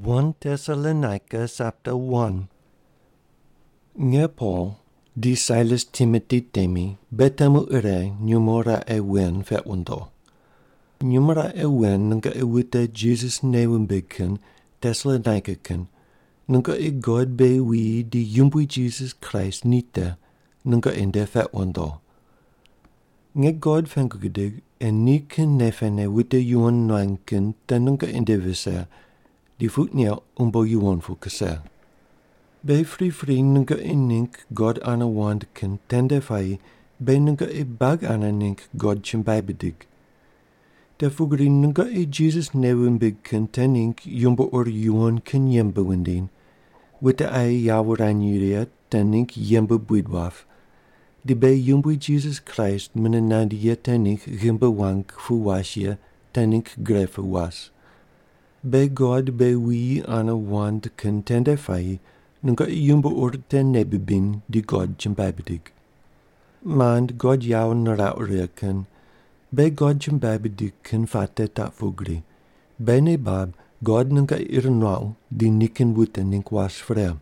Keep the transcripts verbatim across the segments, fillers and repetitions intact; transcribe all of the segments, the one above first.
First Thessalonians chapter one. Nga Paul, di Silas Timothy temi, betamu ere numera e wen fet wando. Numera e wen nunca e wita Jesus newimbiken Thessalonicaken, nunca e God be we di yumbui Jesus Christ nita, nunca ende fet wando. Nga God fankugidig en niken nefene wita yuan noanken ten nunca ende visa, die voet nie umbo yuan fu kasa. Bij free free nunca inink God ana wand kan tende fai, bij nunca e bag ana nink God chimbabidig. De fugri nunca e Jesus newimbig kan tenink yumbo or yuan kan yemba windin, witte ai yawaranyuria tenink yemba buidwaf. Die bij yumbo Jesus Christ menenandia tenink gimba wank fu wasje tenink grefe was. Bij God bij wie aan een wand kan tende fai, nunca yumbo or ten nebibin die God chimbabidig. Mand God jou narau reken, bij God chimbabidig kan fate ta fugri. Bij nebab, God nunca irnau die niken wuten nink was vrem.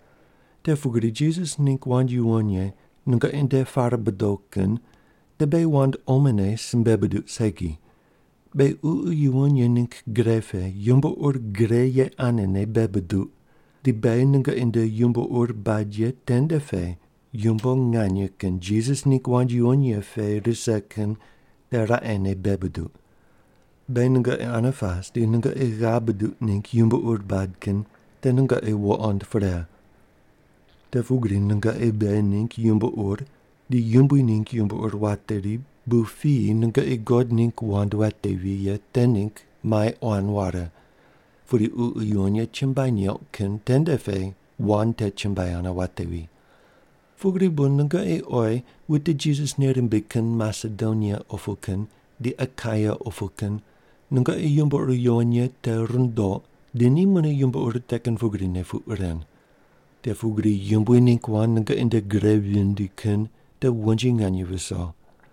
De fugri Jesus nink wand yuonje, nunca in de fara bedoken, de bij wand omene simbebedu segi. Bij u yuonje nink grefe, yumbo or greye anene bebedu. Die bij nunca in de yumbo or badje tende fe, yumbo nganye ken Jesus nik wand yuonje fe riseken, de raene bebedu. Bij nunca e anafas, die nunca e gabedu nink yumbo or badken, de nunca e woand vre. De fugri nunca e bij nink yumbo or, die yumbo nink yumbo or wateri, bufi nunca e God nink wand watevi ye tenink mai oan ware. Voor die u yuonje chimbai nyoken tende fe, wan te chimbai ana watevi. Fugri bun nunca e oi, witte Jesus nerimbiken Macedonia ofuken, di Achaia ofuken, nunca e yumbo ur yuonje te rundo, di ni mune yumbo ur teken fugri ne fu uren. De fugri yumbo nink wan nunca in de grevien di ken, de wonji nganje viso.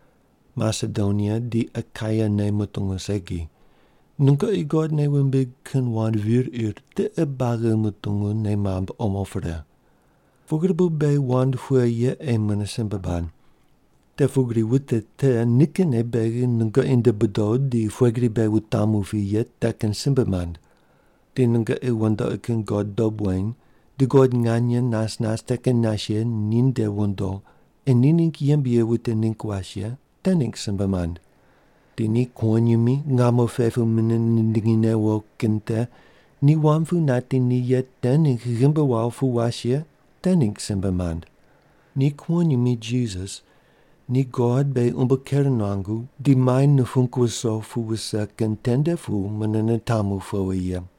Macedonia di Achaia ne mutungo segi. Nunca e God ne wimbig kan wan vir ir te e bage mutungo ne mamb omofre. Fugribu be wan fue ye e munesimbaban. Te fugri witte te niken e bege nunca in de bedod di fugri be wutamu fi ye teken simbamand. Di nunca e wanda iken God dobwain, di God nganye nas nas teken nasye nin de wando, en ninink yembie witte nink wasye, tenink simbamand. Die ni kwanyumi ngamo fefu minen ningine wo kente, ni wamfu nati ni yet tening gimba wal fu wasye, tening simbamand. Ni kwanyumi Jesus, ni God be umbekernangu, di main nufunku so fu wisa kentende fu minen tamu fu ye.